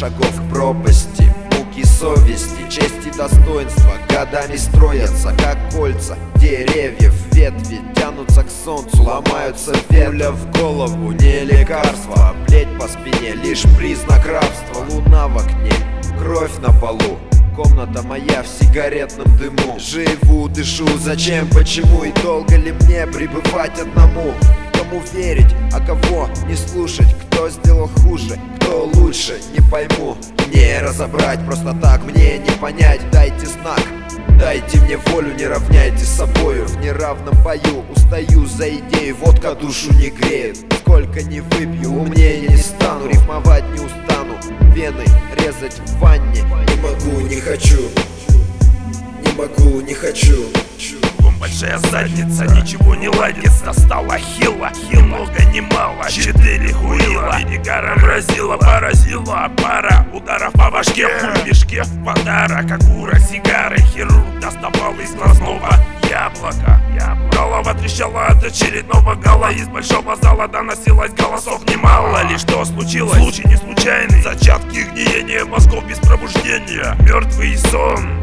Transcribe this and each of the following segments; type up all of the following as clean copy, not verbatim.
шагов к пропасти, муки совести, честь и достоинство годами строятся, как кольца деревьев. Ветви тянутся к солнцу, ломаются пуля в голову, не лекарство, а плеть по спине, лишь признак рабства. Луна в окне, кровь на полу, комната моя в сигаретном дыму. Живу, дышу, зачем, почему и долго ли мне пребывать одному? Кому верить, а кого не слушать? Кто сделал хуже, кто лучше, не пойму. Не разобрать, просто так мне не понять. Дайте знак, дайте мне волю, не равняйте с собою. В неравном бою устаю за идею, водка душу не греет. Сколько не выпью, умнее не стану, рифмовать не устану, вены резать в ванне. Не могу, не хочу, не могу, не хочу. Большая задница, ничего не ладится, стала хила, ни много ни мало, 4 хуила, перегаром поразила пара ударов по башке, хуй в мешке в подарок, акура, сигары, хирург доставал из глазного яблока. Голова трещала от очередного гала, из большого зала доносилось голосов немало. Лишь что случилось, случай не случайный, зачатки гниения мозгов без пробуждения, мертвый сон,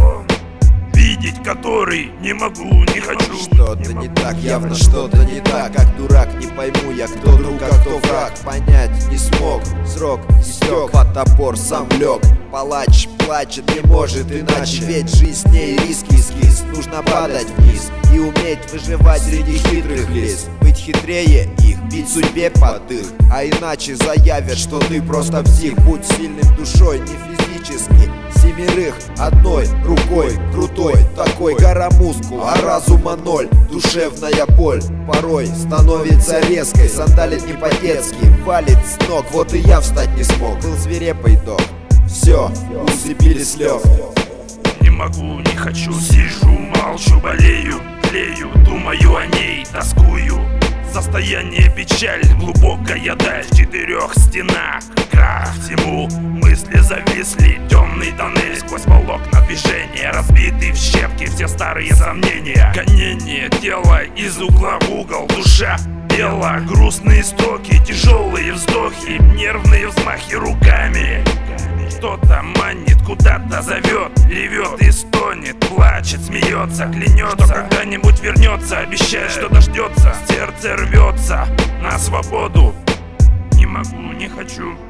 видеть который не могу, не хочу. Что-то не так, явно что-то не так. Как дурак, не пойму я, кто друг, а кто враг. Понять не смог, срок истек, под топор сам лег. Палач плачет, не может иначе, ведь жизнь с ней риски скис. Нужно падать вниз и уметь выживать среди хитрых лис. Быть хитрее их, бить судьбе под их, а иначе заявят, что ты просто псих. Будь сильным душой, не физически, семерых одной рукой, крутой такой, гора мускул, а разума ноль. Душевная боль порой становится резкой, сандалит не по-детски, валит с ног, вот и я встать не смог. Был свирепый док, все, усыпили слез. Не могу, не хочу, сижу, молчу, болею, тлею, думаю о ней, тоскую. Состояние печаль, глубокая даль, в 4 стенах, крах всему, мысли зависли, темный тоннель, сквозь волокна движения, разбиты в щепки все старые сомнения, гонение тела из угла в угол, душа пела, грустные строки, тяжелые вздохи, нервные взмахи руками. Что-то манит, куда-то зовет, ревет и стонет, плачет, смеется, клянется, что когда-нибудь вернется, обещает, что дождется. Сердце рвется на свободу. Не могу, не хочу.